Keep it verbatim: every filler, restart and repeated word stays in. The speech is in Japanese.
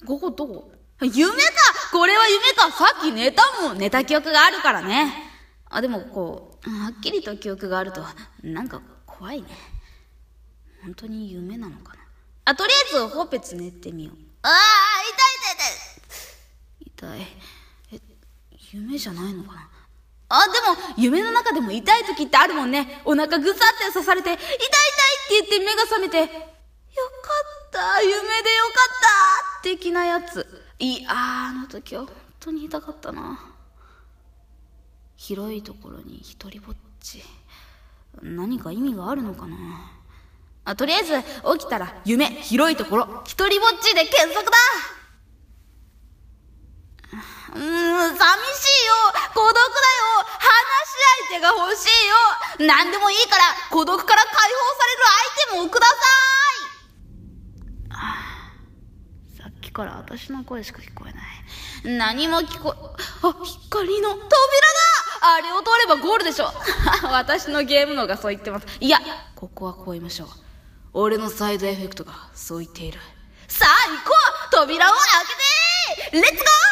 ここどこ？夢か！これは夢か！さっき寝たもん。寝た記憶があるからね。あ、でもこう、はっきりと記憶があると、なんか怖いね。本当に夢なのかな。あ、とりあえずほっぺつねってみよう。ああ、痛い痛い痛い。痛い。え、夢じゃないのかな。あ、でも、夢の中でも痛い時ってあるもんね。お腹ぐさって刺されて、痛い痛いって言って目が覚めて、よかった、夢でよかった、的なやつ。いや、あの時は本当に痛かったな。広いところに一人ぼっち。何か意味があるのかな。あ、とりあえず、起きたら、夢、広いところ、一人ぼっちで検索だ。うーん、寂しいよ。孤独だよ。話し相手が欲しいよ。何でもいいから、孤独から解放されるアイテムをください。ああ、さっきから私の声しか聞こえない。何も聞こえ、あ、光の扉だ。あれを通ればゴールでしょ。私のゲームのがそう言ってます。いや、ここはこう言いましょう。俺のサイドエフェクトがそう言っている。さあ行こう。扉を開けてレッツゴー。